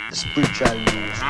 spiritual news.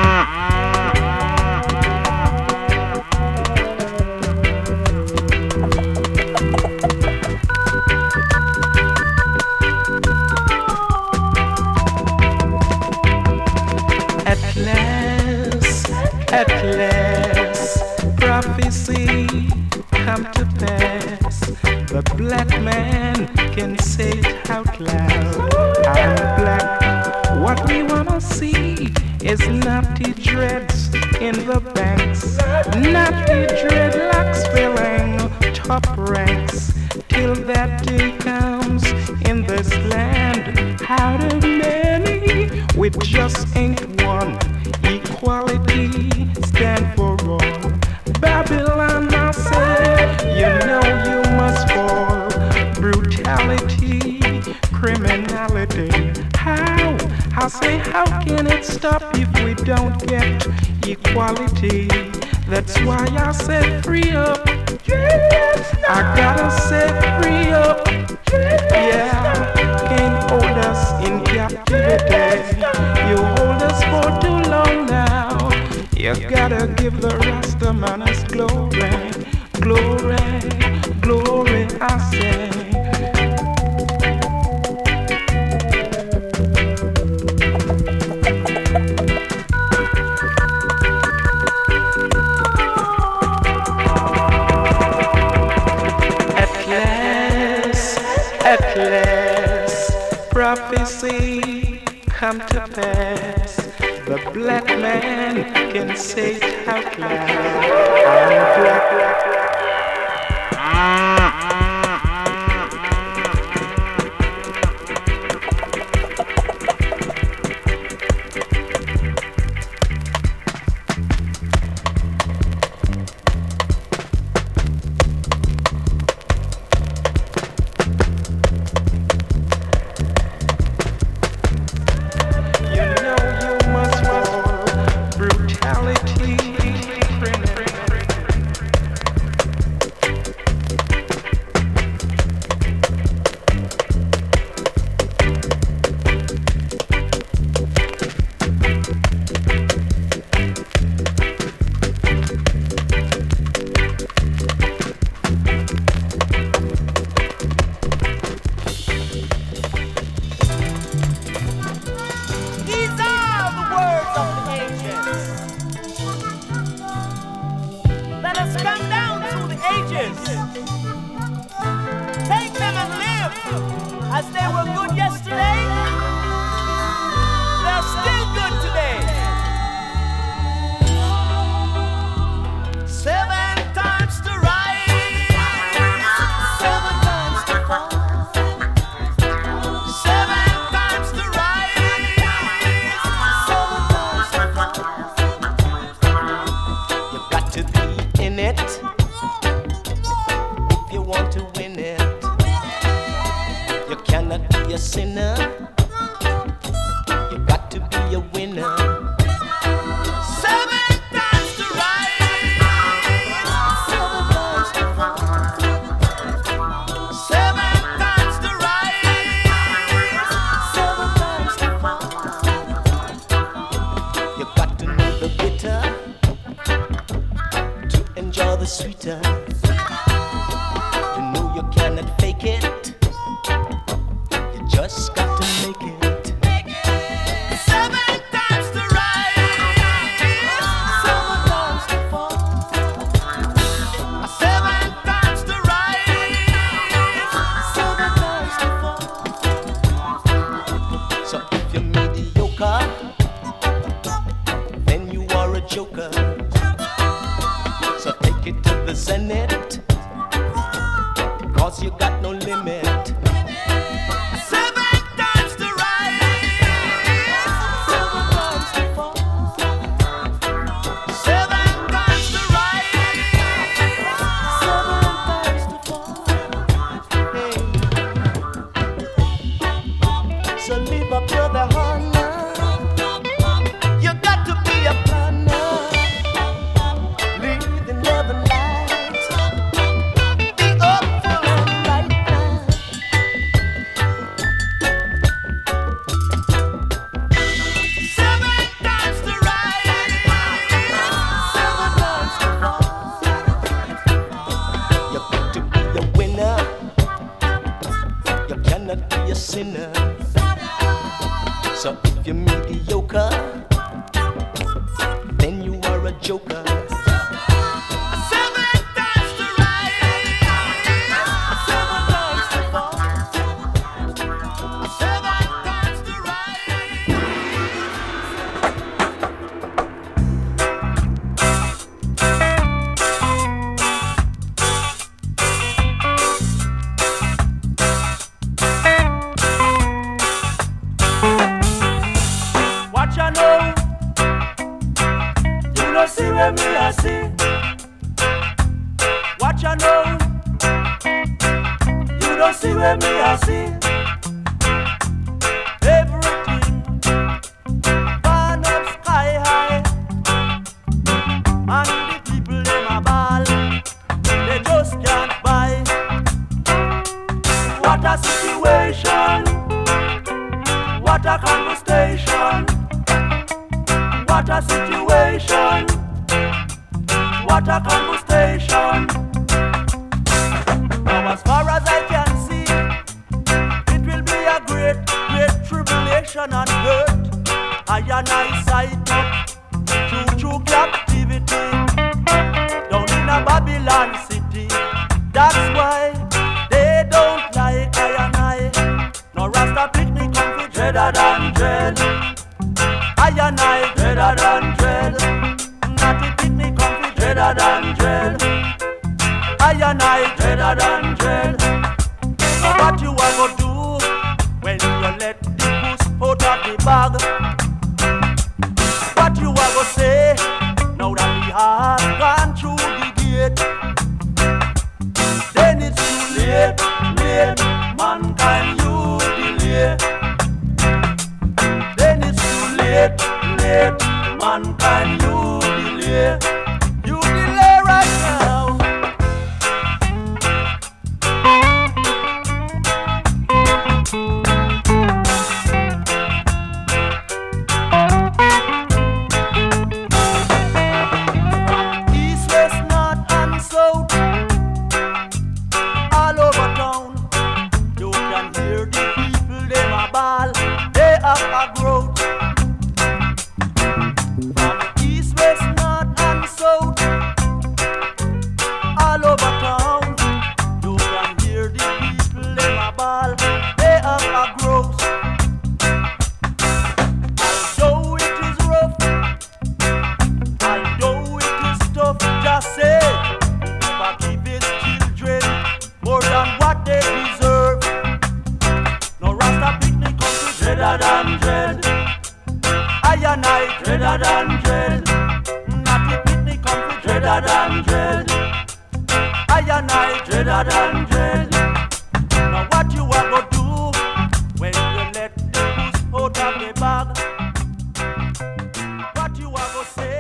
At last, prophecy come to pass. The black man can say it out loud. I'm black. What we wanna see is naughty dreads in the banks, naughty dreadlocks filling top ranks. Till that day comes in this land, out of many, we just ain't one. Equality stand for all. Babylon, I say, you know you must fall. Brutality, criminality. How? I say, how can it stop if we don't get equality? That's why I said free up. I gotta say free up. Yeah, can't hold us in captivity. You hold us for too long now. You gotta give the Rasta man his glory, glory, glory, I say. At last, prophecy come to pass. The black man can say it out loud. I'm black. You know you cannot fake it. You just got to sinners. So if you're mediocre, then you are a joker. Watch I know, you don't see where me I see. Everything burn up sky high, and the people them a ball, they just can't buy. What a situation, what a conversation, what a situation. What a conversation. Now as far as I can see, it will be a great, great tribulation and hurt. I and I sight up true captivity down in a Babylon city. That's why they don't like I and I. No Rasta picnic come for dreader than dread. I and I dreader than dread. Not a picnic come for dreader than dread. I and I dreader than dread. So what you are gonna do when you let the goose out of the bag? What you are gonna say now that the heart gone through the gate? Then it's too late, late, mankind you delay. Then it's too late, late, mankind you delay. You delay right now. East, west, north and south, all over town, you can hear the people, them a ball, they have a growth. From east, west, north and south, all over town, you can hear the people, them a ball, they have a growth. Although it is rough, although it is tough, just say, never give his children more than what they deserve. No Rasta picnic come to dreader than dread. I and I dreader than dread. Not the picnic come to dreader than dread. I and I dreader than dread. Now what you are gonna do when you let the goose out of the bag? What you are gonna say?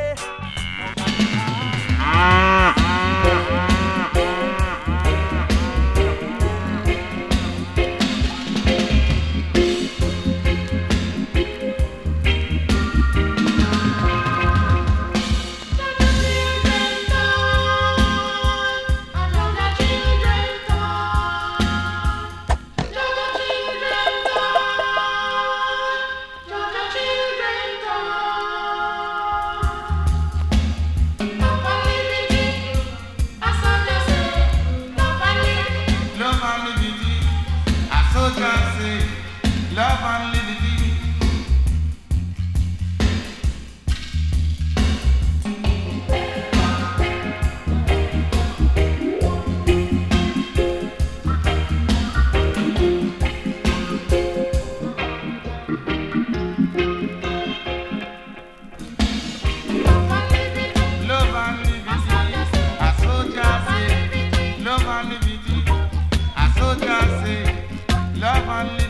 Love and liberty. Love and liberty. A soldier say. Love and liberty. A soldier say. Love and liberty.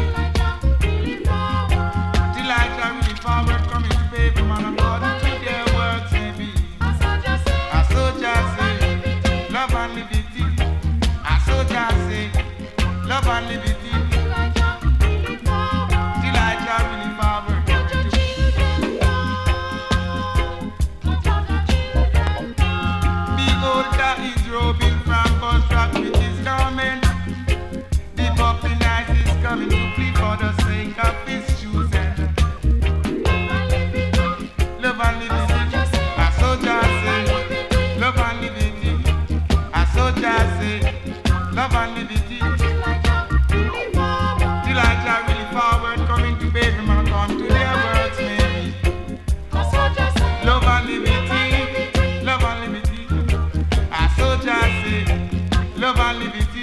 Till I shall really forward coming to pay for man according to their words may be. A soldier say, love and liberty. A soldier say, love and liberty. Till I shall really forward. Behold, that is robing from Bustrap with his garment. The puppy night is coming to please. and liberty.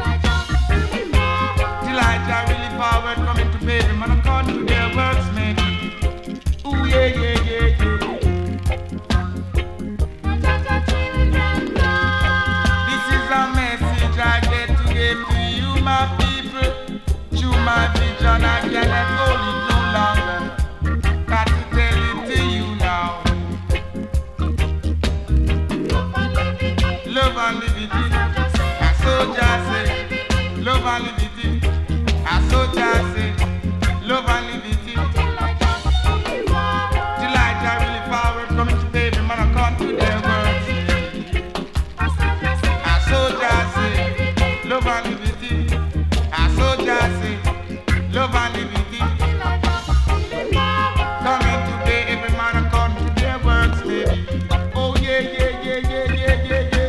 Till I shall really forward coming to pay them and according to their works, man. Ooh, yeah, yeah, yeah, yeah. This is a message I get to give to you, my people. Through my vision, I cannot hold it no longer. Got to tell it to you now. Love and liberty. I so just say, love and liberty. I so just say, love and liberty. Till I shall really forward coming to baby man, I come to their words. I so just say, love and liberty. I so just say, love and liberty. Coming today, every man according to their works, baby. Oh yeah, yeah, yeah, yeah, yeah, yeah, yeah.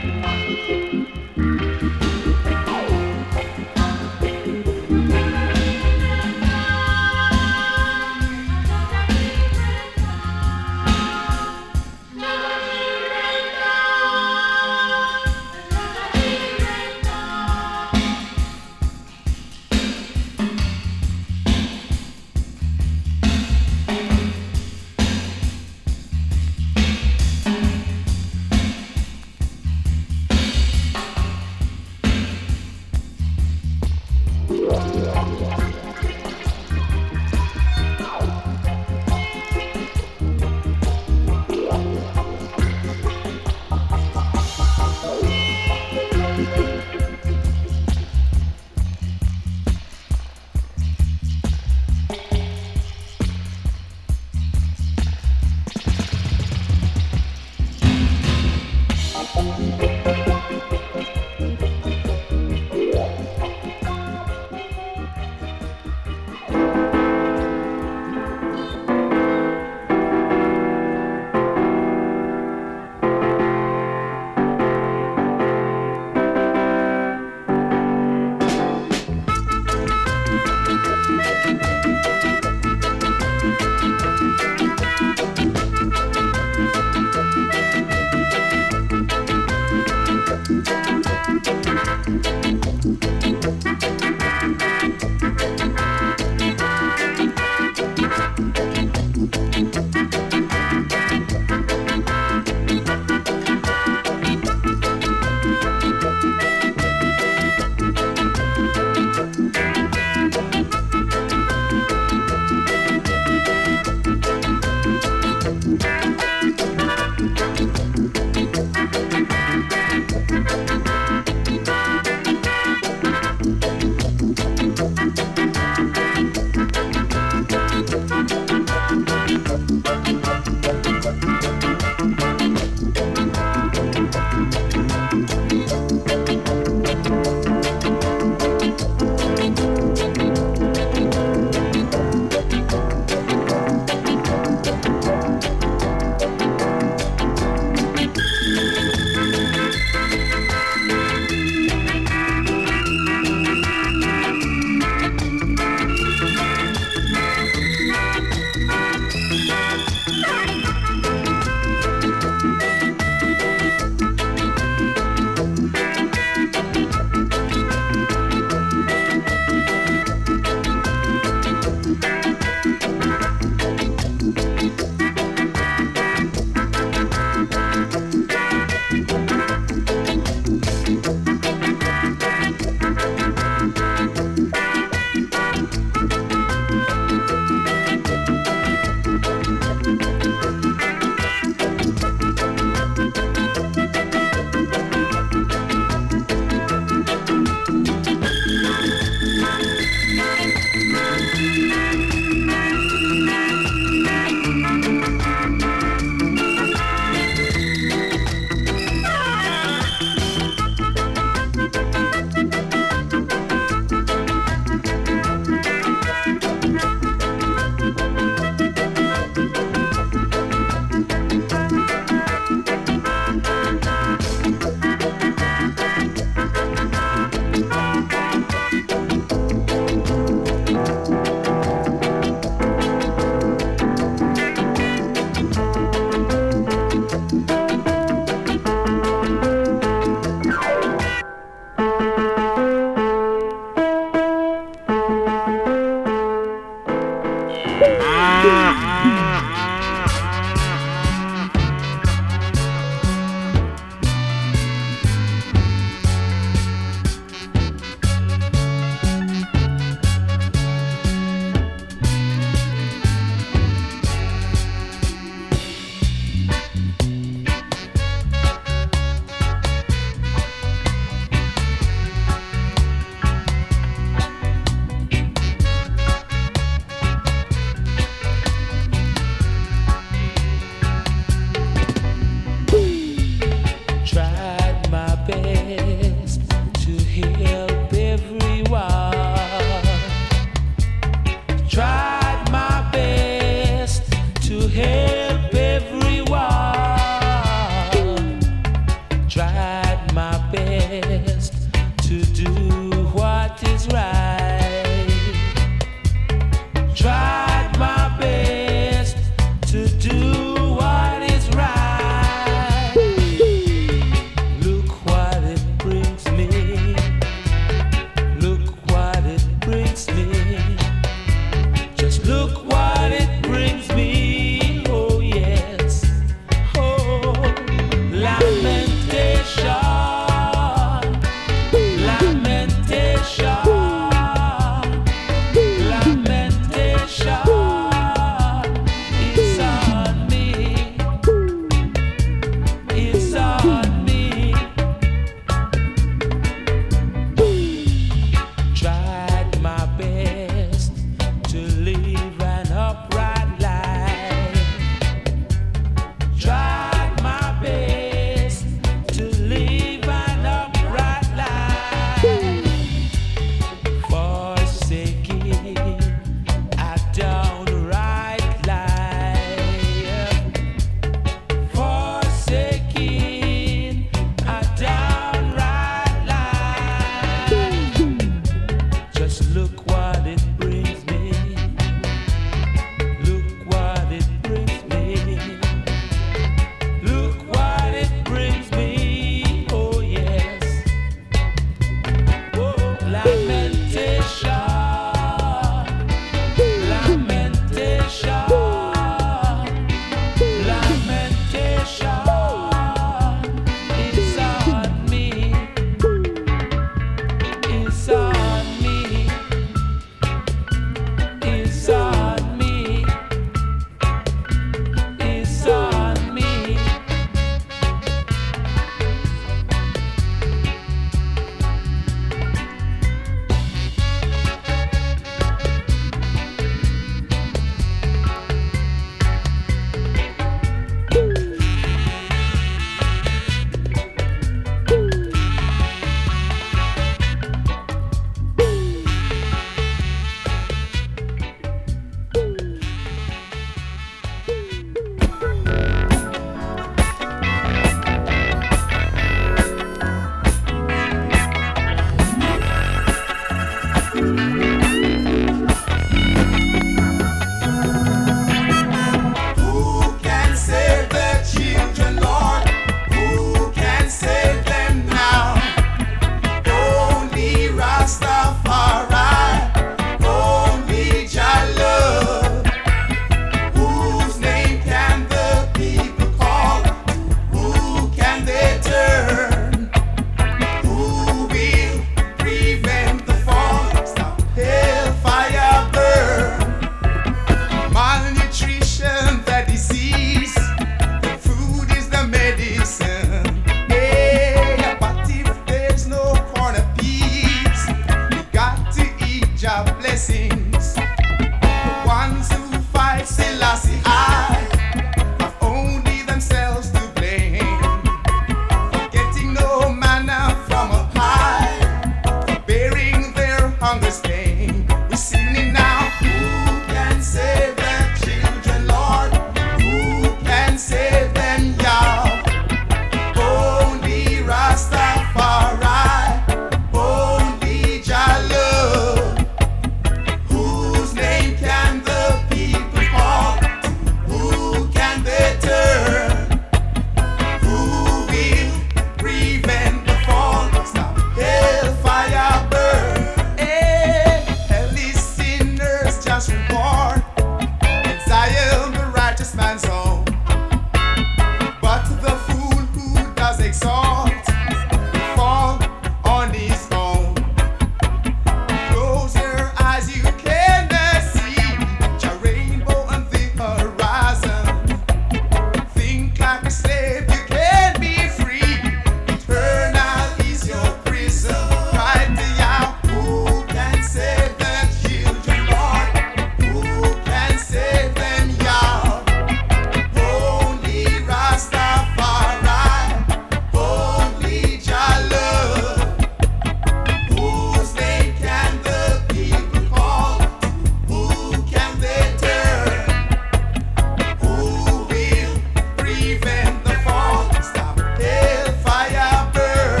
man's own. But the fool who does exalt fall on his own. Close your eyes, you cannot see the rainbow on the horizon. Think like a slave, you can't be free. Eternal is your prison. Right now, who can save the children, Lord? Who can save them, Yah? Only Rastafari, only Jah love. Whose name can the people call? Who can they turn? Who will prevent the fall? Stop hellfire burn.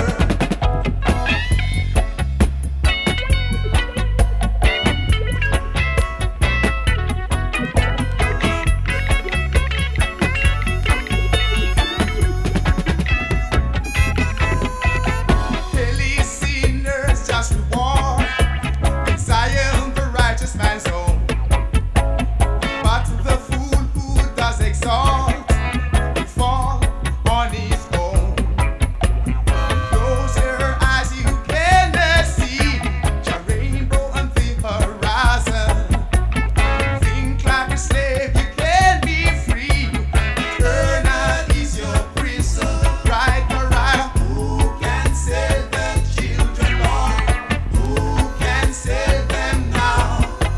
Daily sinners just reward. In Zion the righteous man's home. But the fool who does exalt will fall on his own. Close your eyes, you cannot see the rainbow on the horizon. Think like a slave, you can't be free. Eternal is your prison. Right or right, who can save the children, Lord? Who can save them now?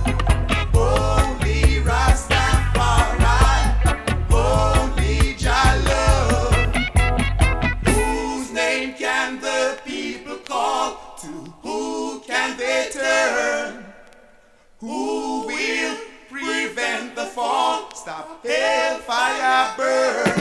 Only Rastafari, only Jah love. Whose name can the people call? To who can they turn? Who will prevent the fall? Stop hellfire burn.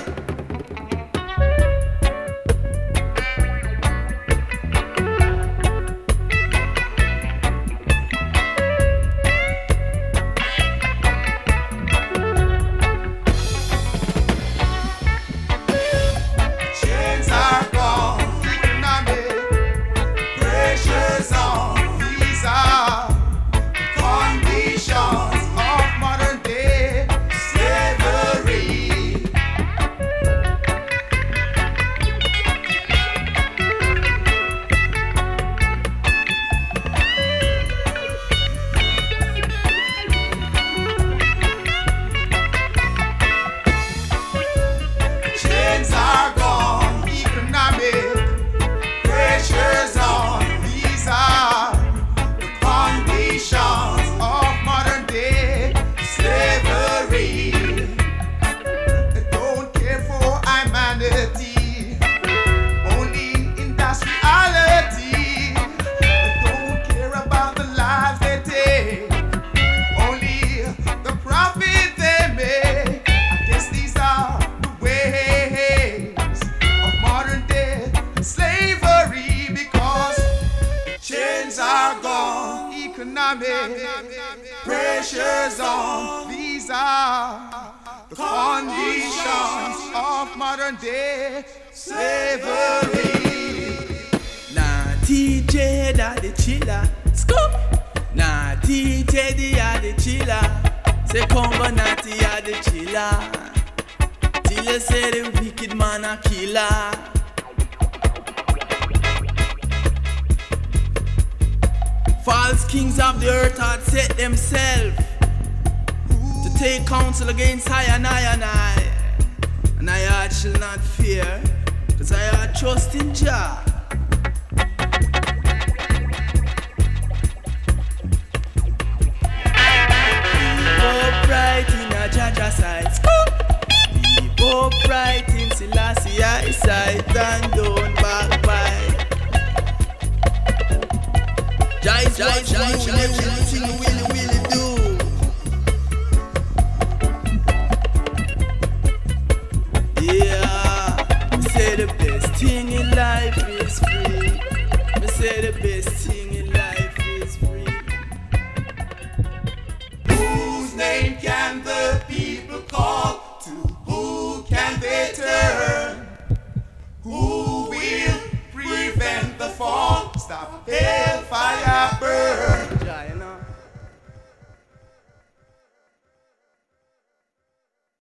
Chains are gone, economic pressures on. These are conditions of modern day slavery. Chains are gone, economic pressures on. These are the conditions of modern day slavery. They don't care for humanity, only industriality. They don't care about the lives they take, only the profit they make. I guess these are the ways of modern day slavery, because the chains are gone, economic pressures on. These are the conditions of modern day slavery. Nah, TJ da the chiller. Scoop. Nah, TJ the chiller. Say combo natty a the chiller. Till you say the wicked man a killer. False kings of the earth had set themselves to take counsel against I and I and I. And I heart shall not fear, cause I heart trust in Jah. Keep upright in a Jah side. Keep upright in Selassie side, and don't backbite. Jah is what you everything you really do. Yeah, me say the best thing in life is free. Me say the